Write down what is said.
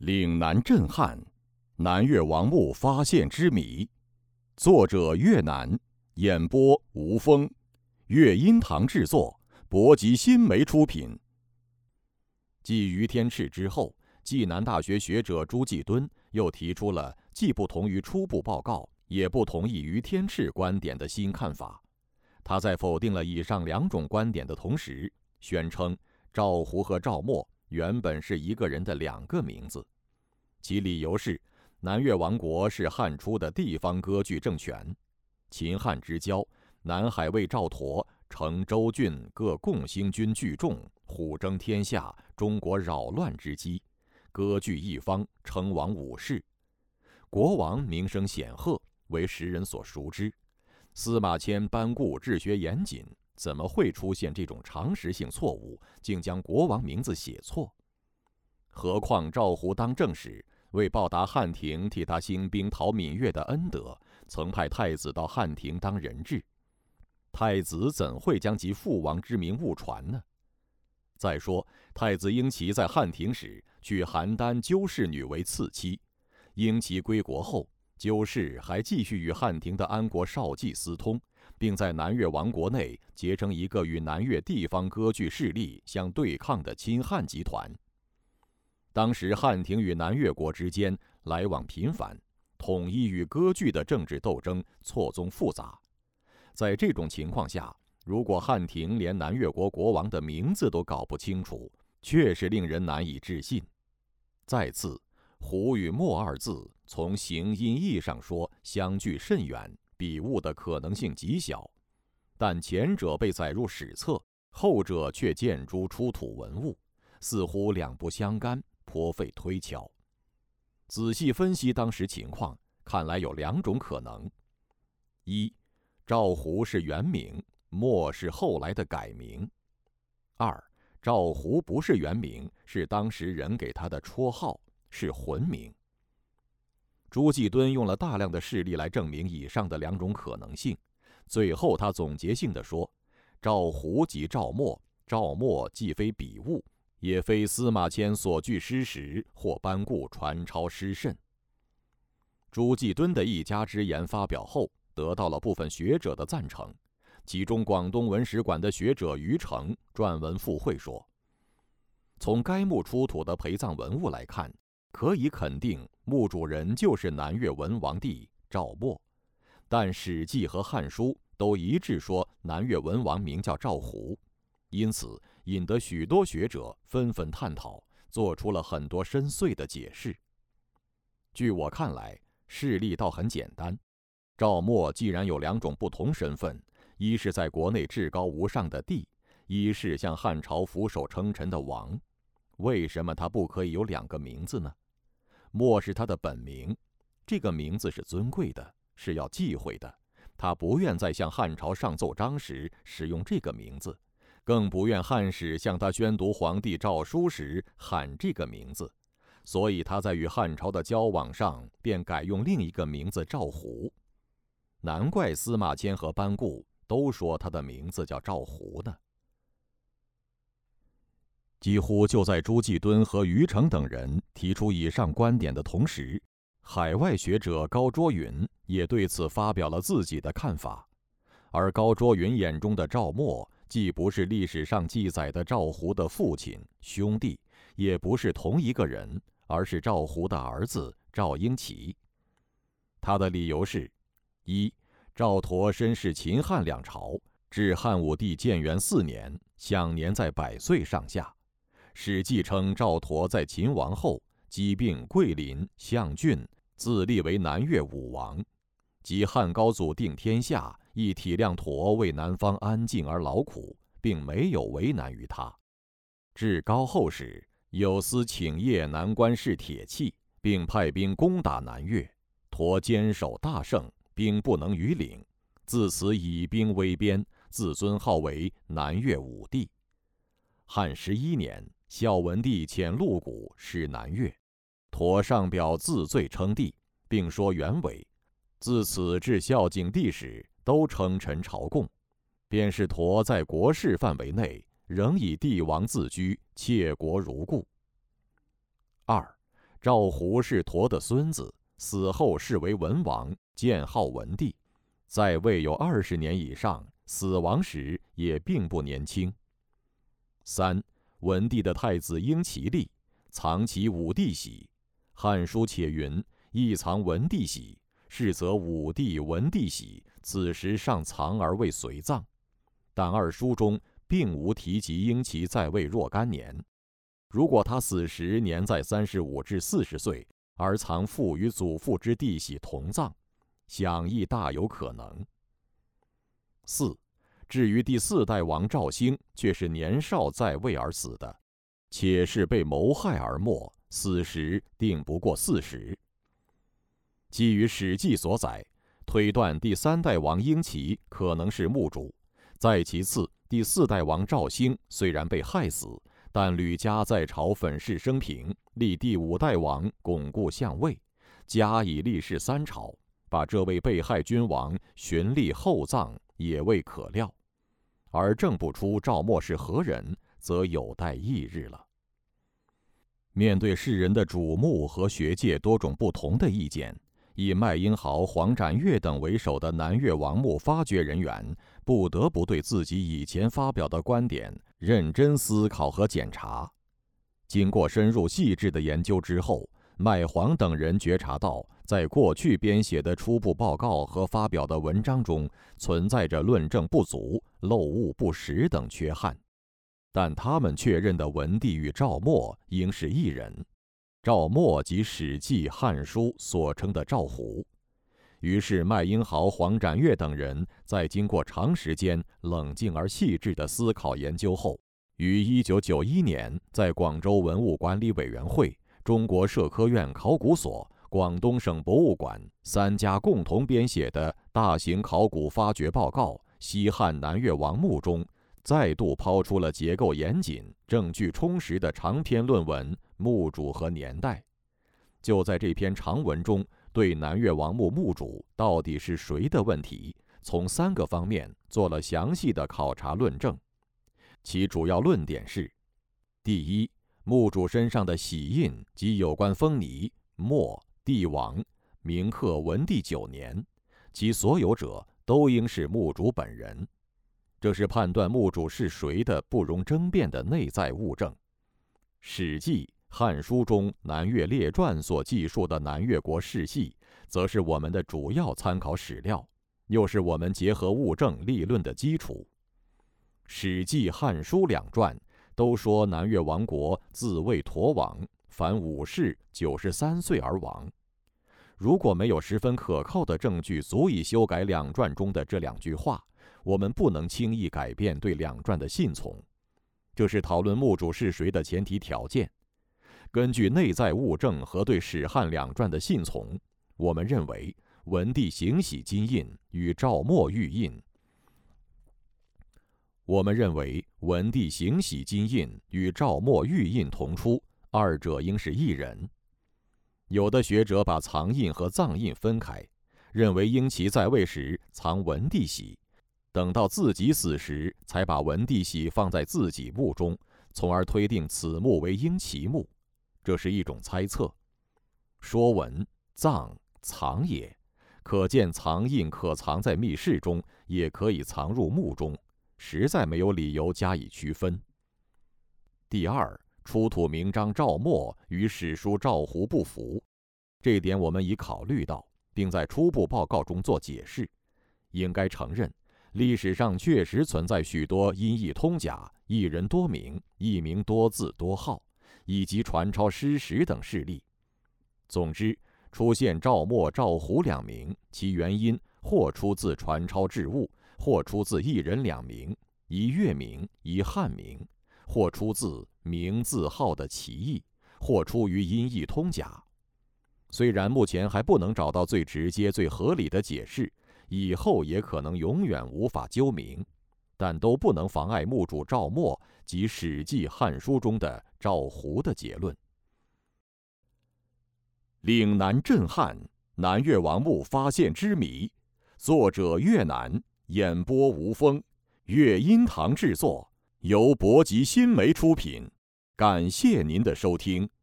岭南震撼，南越王墓发现之谜。作者越南，演播吴峰，乐音堂制作，博吉新媒出品。继于天赤之后，暨南大学学者朱继敦又提出了既不同于初步报告，也不同意于天赤观点的新看法。他在否定了以上两种观点的同时，宣称赵胡和赵默原本是一个人的两个名字。其理由是，南越王国是汉初的地方割据政权，秦汉之交，南海卫赵佗乘州郡各共兴军聚众，虎争天下，中国扰乱之机，割据一方，称王武氏。国王名声显赫，为时人所熟知。司马迁班固治学严谨，怎么会出现这种常识性错误，竟将国王名字写错？何况赵胡当政时，为报答汉廷替他兴兵讨闽越的恩德，曾派太子到汉廷当人质。太子怎会将其父王之名误传呢？再说，太子英齐在汉廷时，娶邯郸鸠氏女为次妻。英齐归国后，鸠氏还继续与汉廷的安国少季私通，并在南越王国内结成一个与南越地方割据势力相对抗的亲汉集团。当时汉廷与南越国之间来往频繁，统一与割据的政治斗争错综复杂。在这种情况下，如果汉廷连南越国国王的名字都搞不清楚，确实令人难以置信。再次，胡与默二字从形音义上说相距甚远，笔误的可能性极小，但前者被载入史册，后者却见诸出土文物，似乎两不相干，颇费推敲。仔细分析当时情况，看来有两种可能：一，赵胡是原名，默是后来的改名；二，赵胡不是原名，是当时人给他的绰号，是浑名。朱继敦用了大量的事例来证明以上的两种可能性，最后他总结性地说：赵胡即赵默，赵默既非笔误，也非司马迁所据失实或班固传抄失慎。朱继敦的一家之言发表后，得到了部分学者的赞成，其中广东文史馆的学者于成撰文附会说：从该墓出土的陪葬文物来看，可以肯定墓主人就是南越文王帝赵默，但《史记》和《汉书》都一致说南越文王名叫赵胡，因此引得许多学者纷纷探讨，做出了很多深邃的解释。据我看来，事例倒很简单。赵默既然有两种不同身份，一是在国内至高无上的帝，一是向汉朝俯首称臣的王，为什么他不可以有两个名字呢？默是他的本名，这个名字是尊贵的，是要忌讳的，他不愿在向汉朝上奏章时使用这个名字，更不愿汉使向他宣读皇帝诏书时喊这个名字，所以他在与汉朝的交往上便改用另一个名字赵胡。难怪司马迁和班固都说他的名字叫赵胡呢。几乎就在朱继敦和于成等人提出以上观点的同时，海外学者高卓云也对此发表了自己的看法。而高卓云眼中的赵默，既不是历史上记载的赵胡的父亲兄弟，也不是同一个人，而是赵胡的儿子赵英齐。他的理由是：一，赵佗身世秦汉两朝，至汉武帝建元4年，享年在100岁上下。史记称赵佗在秦王后击并桂林、象郡，自立为南越武王。及汉高祖定天下，亦体谅佗为南方安静而劳苦，并没有为难于他。至高后时，有司请谒南关市铁器，并派兵攻打南越，佗坚守大胜，兵不能逾领，自此以兵威边，自尊号为南越武帝。汉11年，孝文帝遣陆贾使南越，佗上表自罪称帝，并说原委，自此至孝景帝时都称臣朝贡，便是佗在国事范围内仍以帝王自居，窃国如故。二， 赵胡是佗的孙子，死后谥为文王，建号文帝，在位有20年以上，死亡时也并不年轻。3. 文帝的太子英其立，藏其武帝玺。汉书且云：亦藏文帝玺，是则武帝文帝玺此时尚藏而未随葬。但二书中并无提及英其在位若干年。如果他死时年在35至40岁，而藏父与祖父之帝玺同葬，想亦大有可能。4. 至于第4代王赵兴，却是年少在位而死的，且是被谋害而没，死时定不过40。基于《史记》所载，推断第3代王英齐可能是墓主。再其次，第4代王赵兴虽然被害死，但吕家在朝粉饰升平，立第5代王巩固相位，加以立世3朝，把这位被害君王循立厚葬，也未可料。而证不出赵默是何人，则有待议日了。面对世人的瞩目和学界多种不同的意见，以麦英豪、黄展岳等为首的南越王墓发掘人员不得不对自己以前发表的观点认真思考和检查。经过深入细致的研究之后，麦黄等人觉察到，在过去编写的初步报告和发表的文章中存在着论证不足、漏物不实等缺憾，但他们确认的文帝与赵默应是一人。赵默即《史记》《汉书》所称的赵胡。于是麦英豪、黄展岳等人在经过长时间冷静而细致的思考研究后，于1991年在广州文物管理委员会、中国社科院考古所、广东省博物馆3家共同编写的大型考古发掘报告《西汉南越王墓》中，再度抛出了结构严谨、证据充实的长篇论文《墓主和年代》。就在这篇长文中，对南越王墓墓主到底是谁的问题，从3个方面做了详细的考察论证。其主要论点是：第一，墓主身上的玺印及有关封泥墨帝王铭刻文帝9年，其所有者都应是墓主本人。这是判断墓主是谁的不容争辩的内在物证。《史记》《汉书》中南越列传所记述的南越国世系，则是我们的主要参考史料，又是我们结合物证立论的基础。《史记》《汉书》两传都说南越王国自谓佗王，凡5世93岁而亡。如果没有十分可靠的证据足以修改两传中的这2句话，我们不能轻易改变对两传的信从，这是讨论墓主是谁的前提条件。根据内在物证和对史汉两传的信从，我们认为文帝行玺金印与赵默玉印同出，二者应是一人。有的学者把藏印和葬印分开，认为英齐在位时藏文帝玺，等到自己死时才把文帝玺放在自己墓中，从而推定此墓为英齐墓，这是一种猜测。说文葬藏也，可见藏印可藏在密室中，也可以藏入墓中，实在没有理由加以区分。第二，出土名章赵默与史书赵胡不符，这点我们已考虑到，并在初步报告中做解释。应该承认，历史上确实存在许多音译通假、一人多名、一名多字多号，以及传抄失实等事例。总之，出现赵默、赵胡2名，其原因或出自传抄质物，或出自一人2名，一越名，一汉名，或出自名字号的歧义，或出于音译通假。虽然目前还不能找到最直接、最合理的解释，以后也可能永远无法究明，但都不能妨碍墓主赵默及《史记》《汉书》中的赵胡的结论。岭南震撼，南越王墓发现之谜，作者岳南，演播吴峰，乐音堂制作，由博吉新媒出品。感谢您的收听。